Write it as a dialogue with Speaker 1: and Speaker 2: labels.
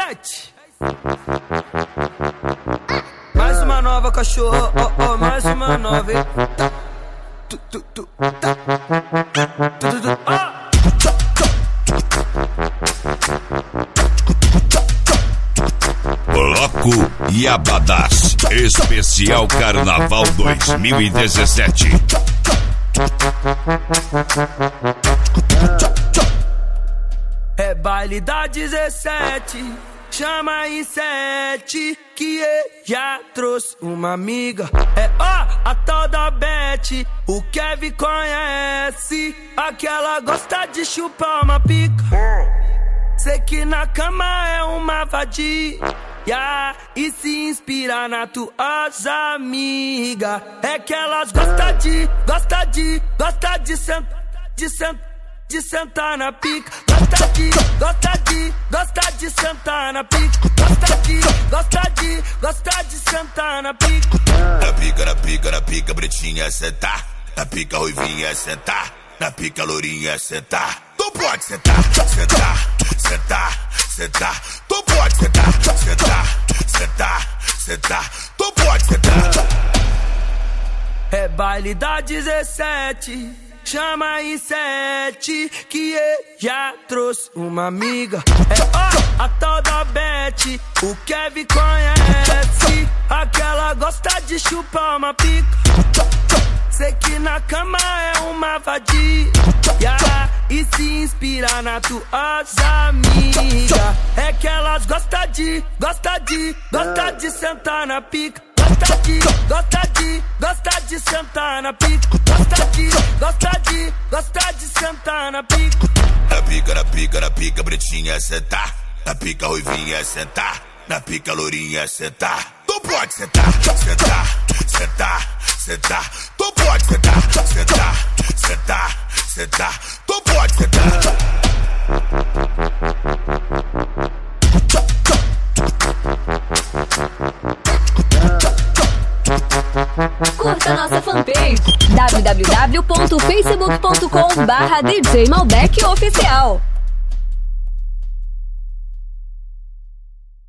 Speaker 1: 7. Mais uma nova, cachorro, mais uma nova, hein?
Speaker 2: Bloco Yabadás, especial Carnaval 2017.
Speaker 1: É baile da 17, chama em 7, que eu já trouxe uma amiga. É a tal da Beth, o Kevin conhece, aquela gosta de chupar uma pica. Sei que na cama é uma vadia e se inspira na tuas amigas. É que elas gostam de sentar na pica. Gosta de sentar na pica. Gosta de sentar na pica.
Speaker 2: Na pica, pretinha sentar. Na pica, ruivinha sentar. Na pica, lourinha sentar. Tu pode sentar. Tu pode sentar. Tu pode sentar.
Speaker 1: É baile da 17, chama em 7, que eu já trouxe uma amiga. É a tal da Beth, o Kevin conhece, aquela gosta de chupar uma pica. Sei que na cama é uma vadia e se inspira na tuas amigas. É que elas gostam de sentar na pica. Gosta de sentar na pica. Gosta de sentar na pica.
Speaker 2: Na pica, pretinha sentar. Na pica, ruivinha sentar. Na pica, lourinha sentar. Tu pode sentar. Tu pode sentar. Tu pode sentar.
Speaker 3: Curta nossa fanpage www.facebook.com/DJ Malbec Oficial.